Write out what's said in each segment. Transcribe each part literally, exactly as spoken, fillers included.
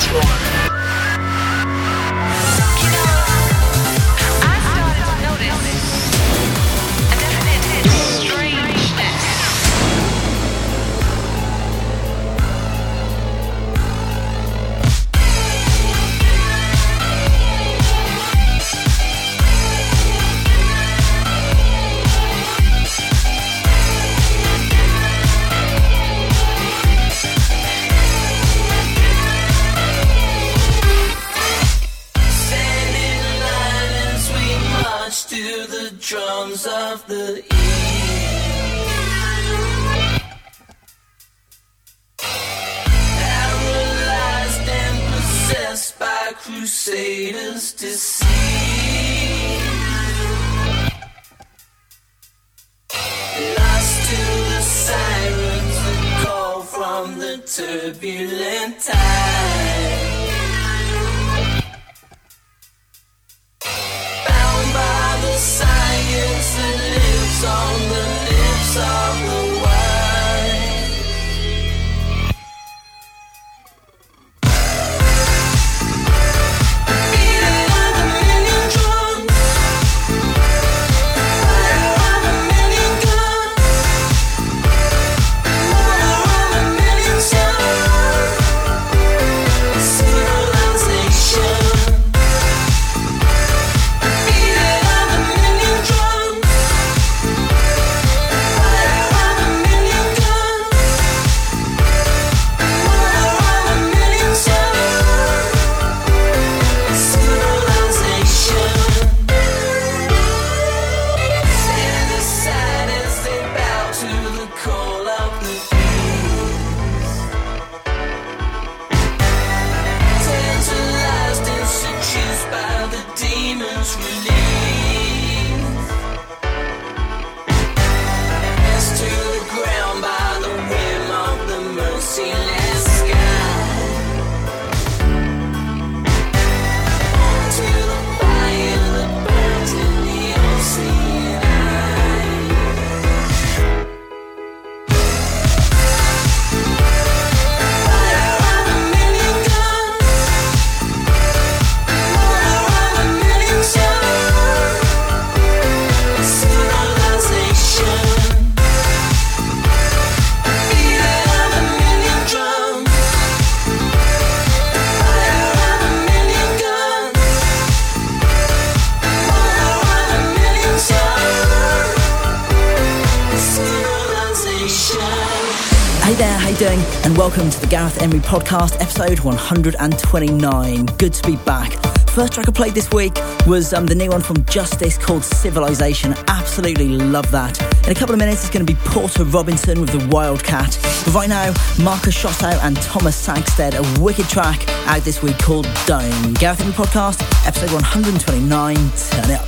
And welcome to the Gareth Emery Podcast, episode one hundred twenty-nine. Good to be back. First track I played this week was um, the new one from Justice called Civilization. Absolutely love that. In a couple of minutes it's going to be Porter Robinson with The Wildcat. But right now, Marcus Shotto and Thomas Sagstead, a wicked track out this week called Dome. Gareth Emery Podcast, episode one hundred twenty-nine. Turn it up.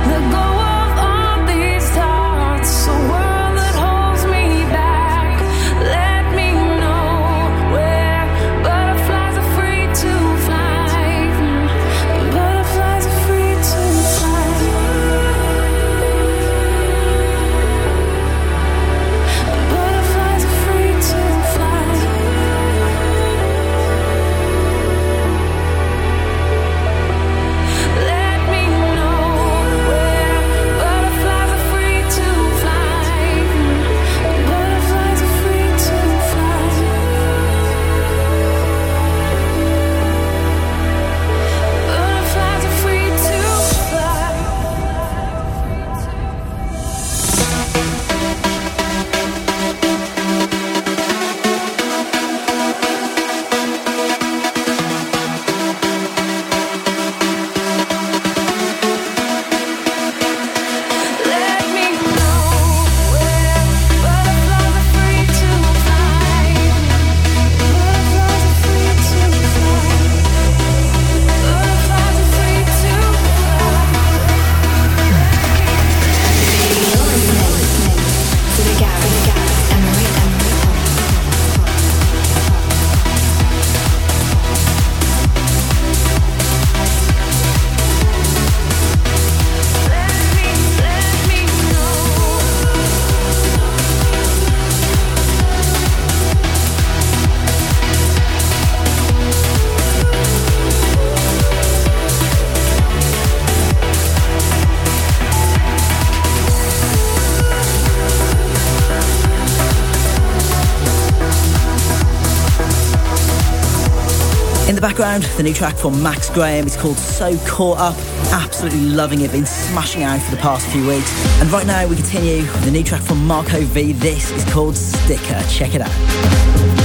In the background, the new track from Max Graham is called So Caught Up. Absolutely loving it, been smashing out for the past few weeks. And right now we continue with the new track from Marco V. This is called Sticker. Check it out.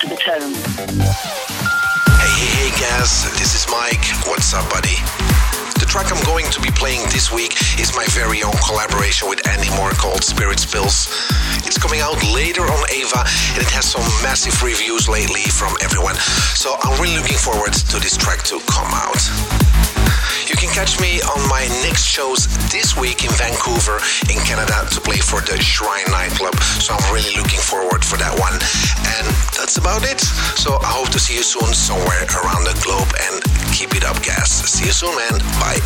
Hey, hey, hey, Gaz, this is Mike. What's up, buddy? The track I'm going to be playing this week is my very own collaboration with Andy Moore called Spirit Spills. It's coming out later on Ava, and it has some massive reviews lately from everyone. So I'm really looking forward to this track to come out. You can catch me on my next shows this week in Vancouver, in Canada, to play for the Shrine nightclub. So I'm really looking forward for that one. And that's about it. So I hope to see you soon somewhere around the globe, and keep it up, guys. See you soon, man. Bye.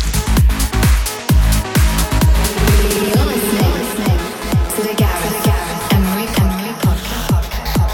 You're listening to the Gareth Emery Emery podcast.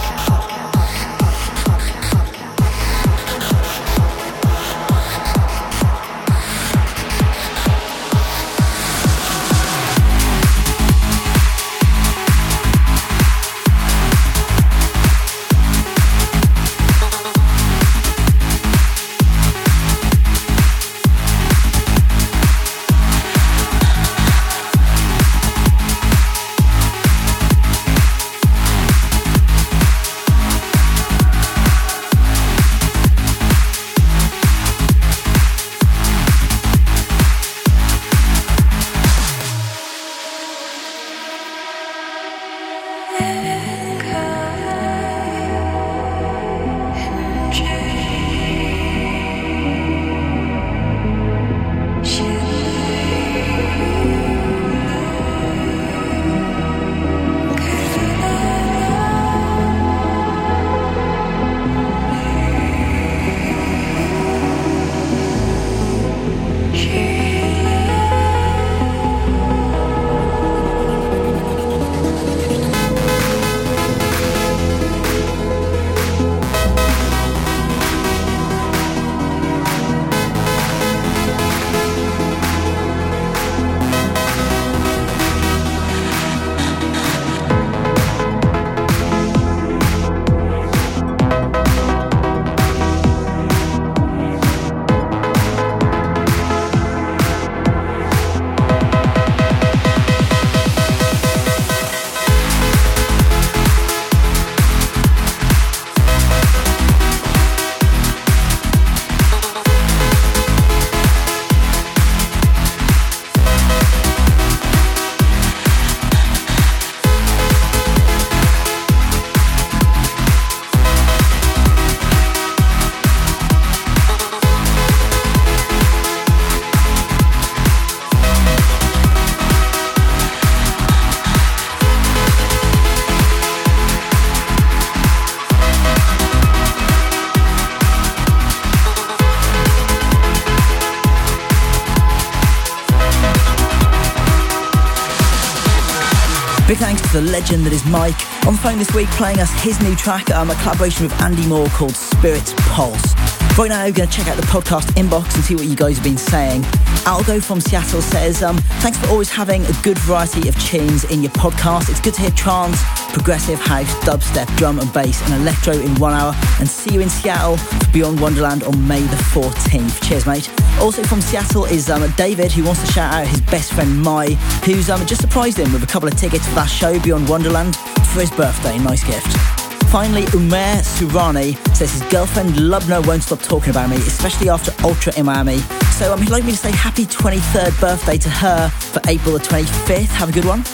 Big thanks to the legend that is Mike. On the phone this week playing us his new track, um, a collaboration with Andy Moore called Spirit Pulse. Right now, we're going to check out the podcast inbox and see what you guys have been saying. Algo from Seattle says, um, thanks for always having a good variety of tunes in your podcast. It's good to hear trance, progressive house, dubstep, drum and bass and electro in one hour. And see you in Seattle for Beyond Wonderland on May the fourteenth. Cheers, mate. Also from Seattle is um, David, who wants to shout out his best friend Mai, who's um, just surprised him with a couple of tickets for that show Beyond Wonderland for his birthday. Nice gift. Finally, Umair Surani says his girlfriend Lubna won't stop talking about me, especially after Ultra in Miami. So um, he'd like me to say happy twenty-third birthday to her for April the twenty-fifth. Have a good one.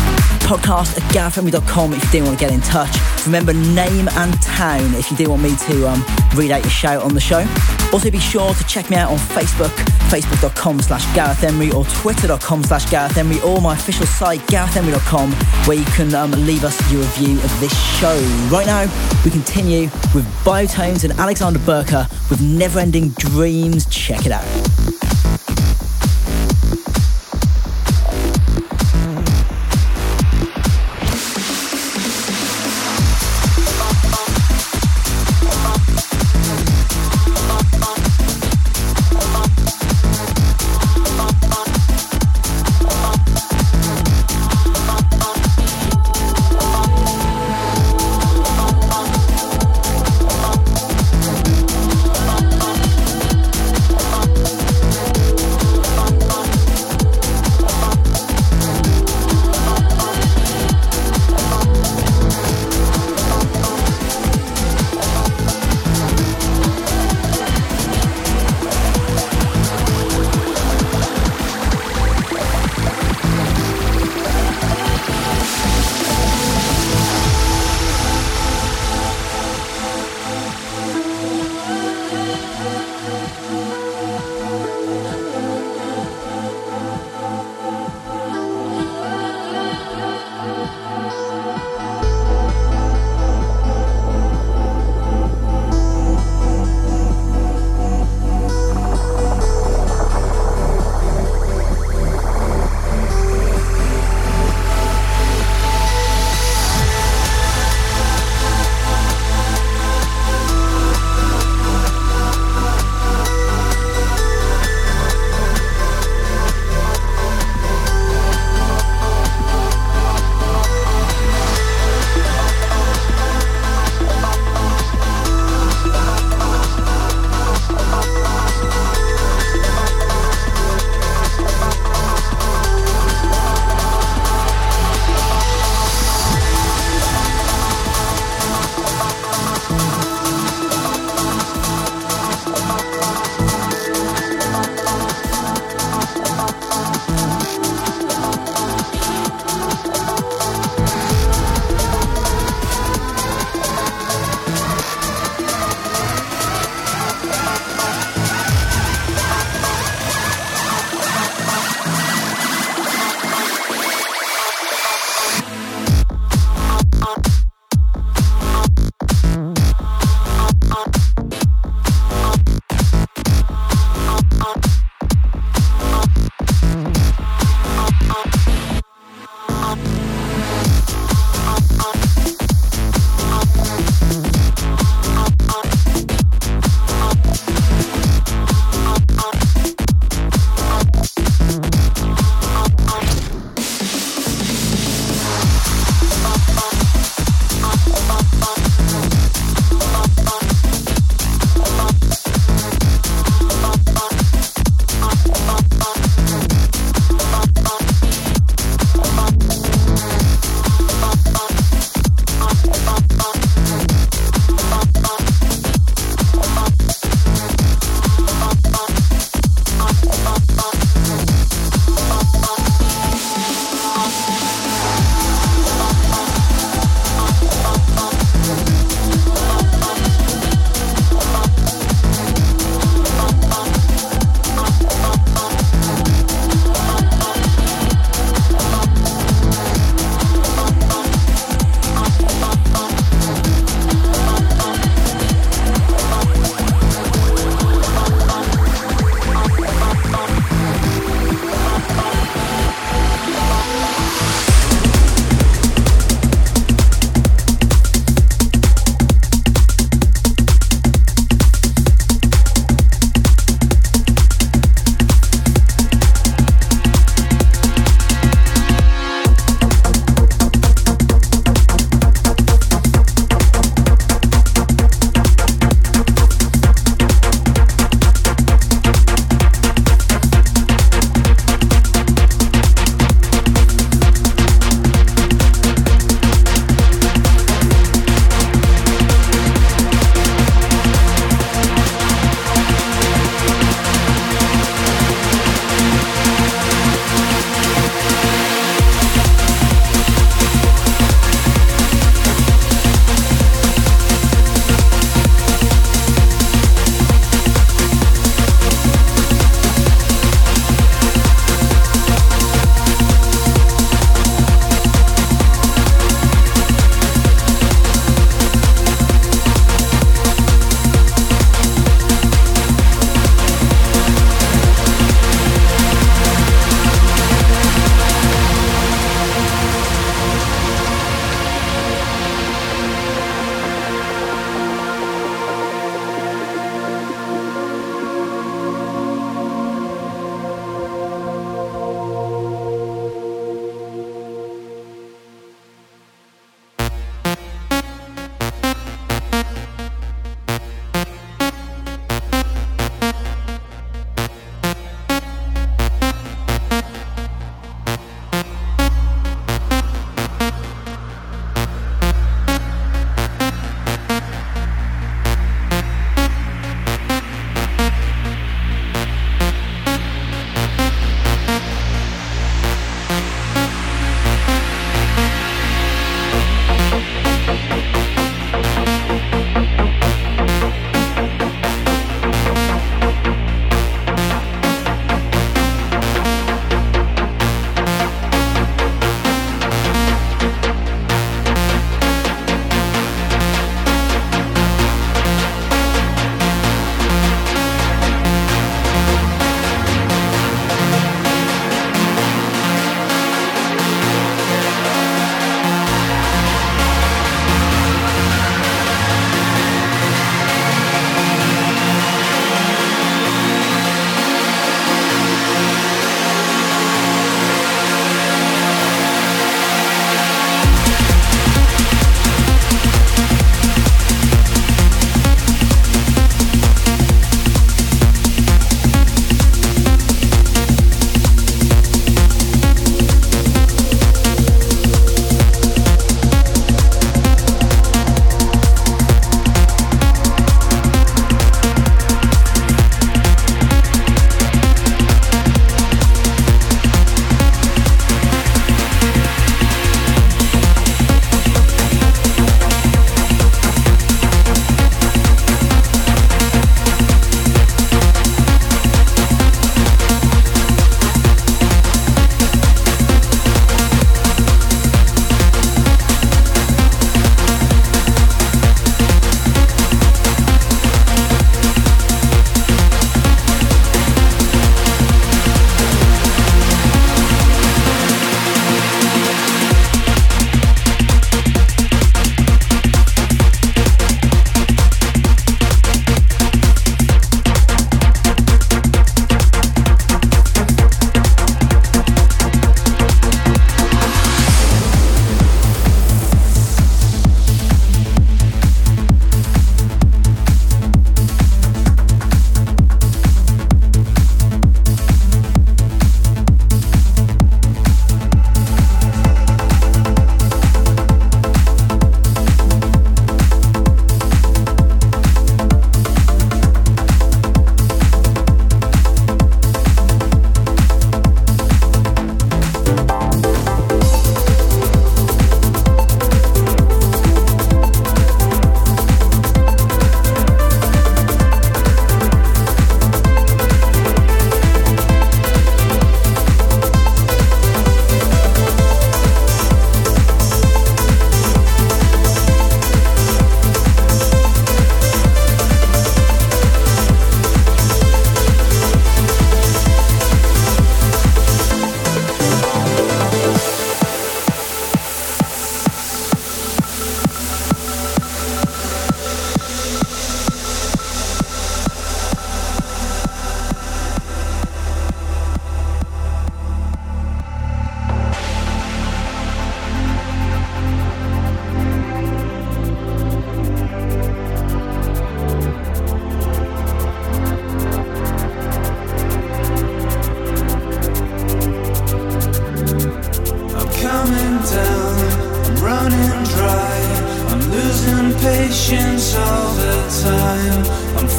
Podcast at gareth emery dot com if you do want to get in touch. Remember, name and town if you do want me to um, read out your shout on the show. Also be sure to check me out on Facebook, facebook dot com slash Gareth Emery or twitter dot com slash Gareth Emery, or my official site gareth emery dot com, where you can um, leave us your review of this show. Right now, we continue with Biotones and Alexander Burka with Never Ending Dreams. Check it out.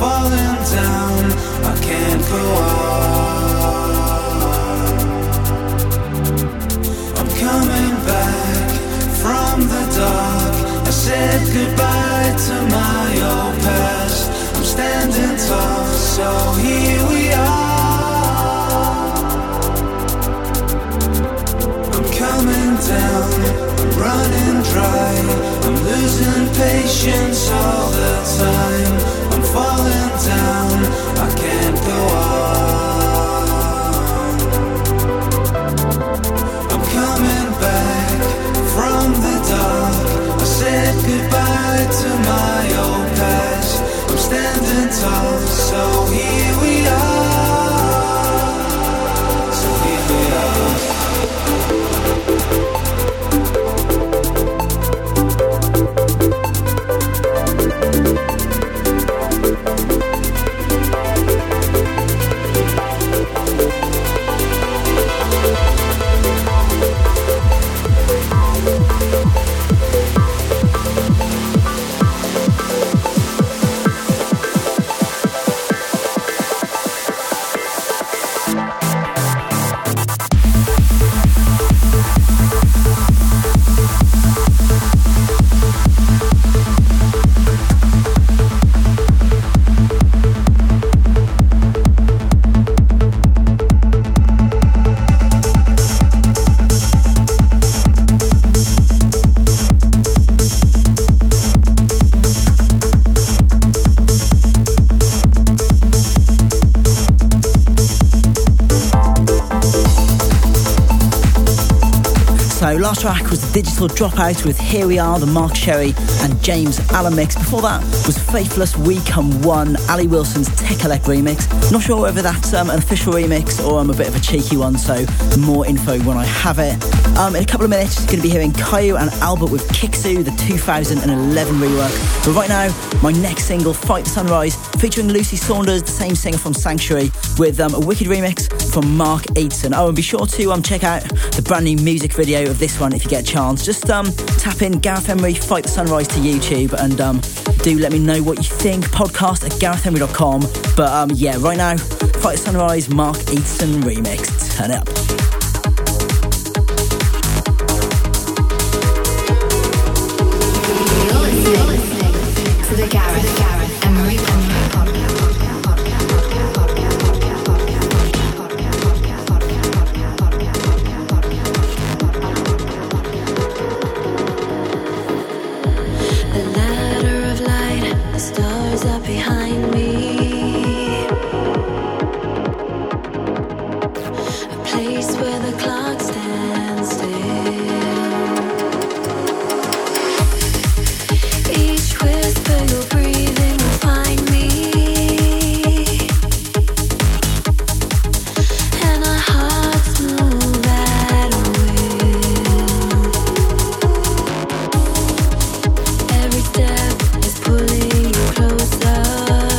falling down, I can't go on. I'm coming back from the dark. I said goodbye to my old past. I'm standing tall, so here we are. I'm coming down, I'm running dry. I'm losing patience all the time. I'm falling down, I can't go on. I'm coming back from the dark. I said goodbye to my old past. I'm standing tall, so here we are. So here we are. Last track was the Digital Dropout with Here We Are, the Mark Sherry and James Allen mix. Before that was Faithless, We Come One, Ali Wilson's Tech Elect remix. Not sure whether that's um, an official remix or I'm um, a bit of a cheeky one, so more info when I have it. Um, in a couple of minutes, you're going to be hearing Caillou and Albert with Kixu, the two thousand eleven rework. But right now, my next single, Fight the Sunrise, featuring Lucy Saunders, the same singer from Sanctuary, with um, a wicked remix from Mark Aitson. Oh, and be sure to um, check out the brand new music video of this one if you get a chance. Just um, tap in Gareth Emery, Fight the Sunrise to YouTube, and um, do let me know what you think. Podcast at gareth emery dot com. But um, yeah, right now, Fight the Sunrise, Mark Aitson remix. Turn it up. You're listening to the Gareth, Gareth Emery Every step is pulling you closer.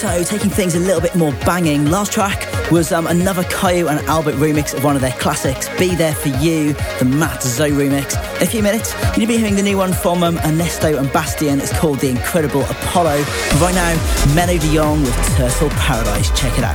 So, taking things a little bit more banging, last track was um, another Caillou and Albert remix of one of their classics, Be There For You, the Matt Zoe remix. In a few minutes, you're going to be hearing the new one from um, Ernesto and Bastien. It's called The Incredible Apollo. But right now, Meno de Jong with Turtle Paradise. Check it out.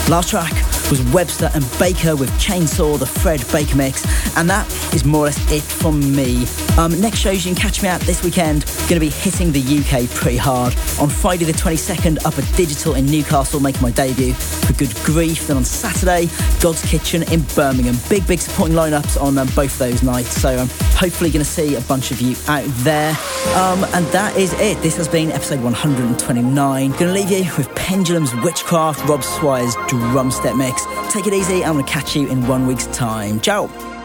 Last track was Webster and Baker with Chainsaw, the Fred Baker mix, and that is more or less it from me. Um, next shows you can catch me at this weekend, going to be hitting the U K pretty hard. On Friday the twenty-second, up at Digital in Newcastle, making my debut for Good Grief. Then on Saturday, God's Kitchen in Birmingham. Big, big supporting lineups on um, both those nights, so I'm hopefully going to see a bunch of you out there. Um, and that is it. This has been episode one hundred twenty-nine. Going to leave you with Pendulum's Witchcraft, Rob Swire's Drumstep mix. Take it easy, I'm going to catch you in one week's time. Ciao!